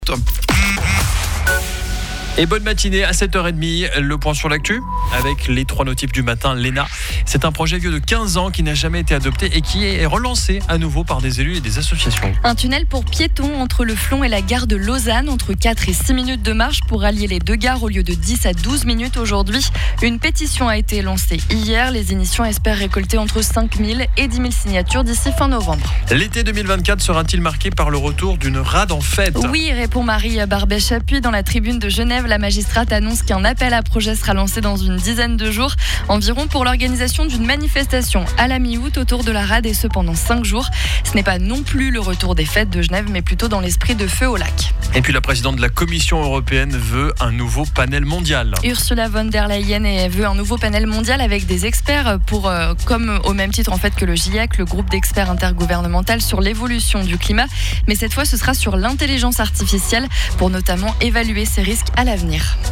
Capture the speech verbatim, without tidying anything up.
Et bonne matinée à sept heures trente, le point sur l'actu avec les trois notifs du matin. L'E N A, c'est un projet vieux de quinze ans qui n'a jamais été adopté et qui est relancé à nouveau par des élus et des associations. Un tunnel pour piétons entre le Flon et la gare de Lausanne, entre quatre et six minutes de marche pour rallier les deux gares au lieu de dix à douze minutes aujourd'hui. Une pétition a été lancée hier. Les initiants espèrent récolter entre cinq mille et dix mille signatures d'ici fin novembre. L'été deux mille vingt-quatre sera-t-il marqué par le retour d'une rade en fête ? Oui, répond Marie Barbet-Chapuis dans la tribune de Genève. La magistrate annonce qu'un appel à projet sera lancé dans une dizaine de jours, environ pour l'organisation d'une manifestation à la mi-août autour de la rade et ce pendant cinq jours. Ce n'est pas non plus le retour des fêtes de Genève, mais plutôt dans l'esprit de feu au lac. Et puis la présidente de la Commission européenne veut un nouveau panel mondial. Ursula von der Leyen veut un nouveau panel mondial avec des experts pour, euh, comme au même titre en fait que le GIEC, le groupe d'experts intergouvernemental sur l'évolution du climat. Mais cette fois, ce sera sur l'intelligence artificielle pour notamment évaluer ses risques à l'avenir.